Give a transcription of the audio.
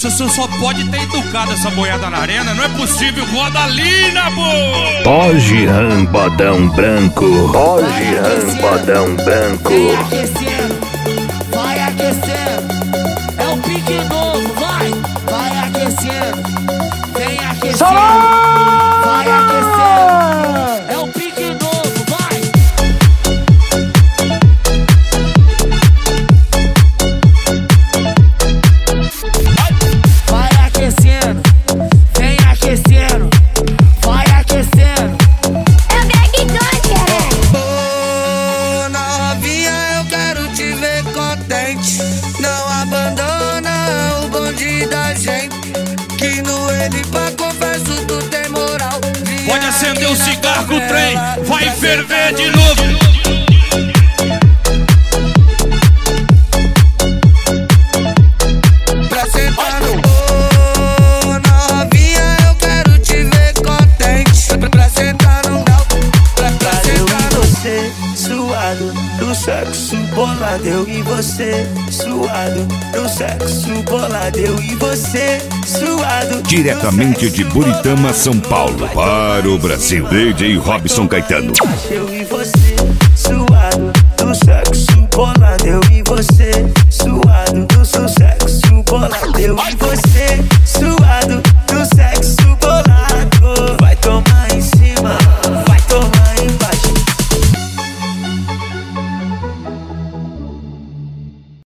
Você só pode ter educado essa boiada na arena, não é possível, roda linda, pô! Hoje rambodão branco, hoje rambodão branco. Vem aquecendo, vai aquecendo. É o pique novo, vai aquecendo. Vem aquecendo, vai aquecendo. É o pique novo, vai. Vai aquecendo, vem aquecendo, vai aquecendo. É o Greg Dunker. Ô novinha, eu quero te ver contente. Não abandona o bonde da gente. Que no ele pra confesso tu tem moral. Pode acender o cigarro que o trem vai ferver de novo. Pra sentar no ô novinha, eu quero te ver contente. Pra sentar no pra sentar no você, suado, no sexo bolado, eu e você, suado, no sexo bolado, eu e você, suado. Diretamente de Buritama, São Paulo, para o Brasil, DJ Robson Caetano. Eu e você, suado, no sexo bolado, eu e você, suado, no seu sexo bolado, eu e você,